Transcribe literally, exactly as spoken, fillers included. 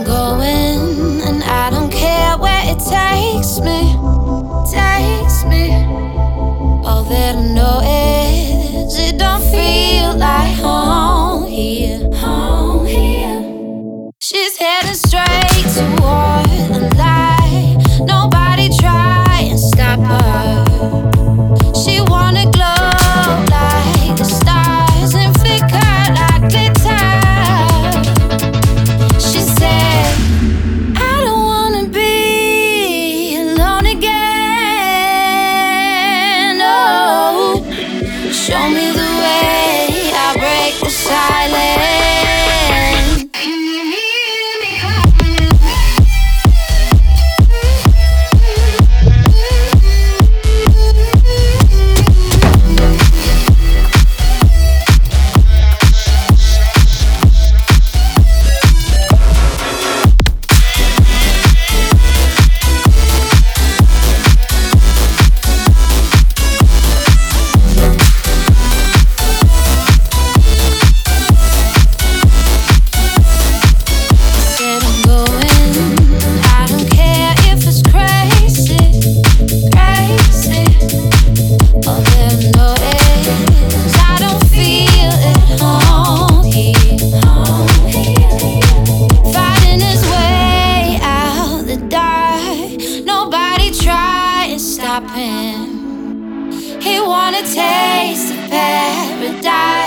going, and I don't care where it takes me, takes me. All that I know is it don't feel like home here, home here. She's heading straight toward a lie. Nobody try and stop her. She wanna glow like the stars and flicker like glitter. She said, I don't wanna be alone again. Oh, show me the way, I'll break the silence. He wanna taste of paradise.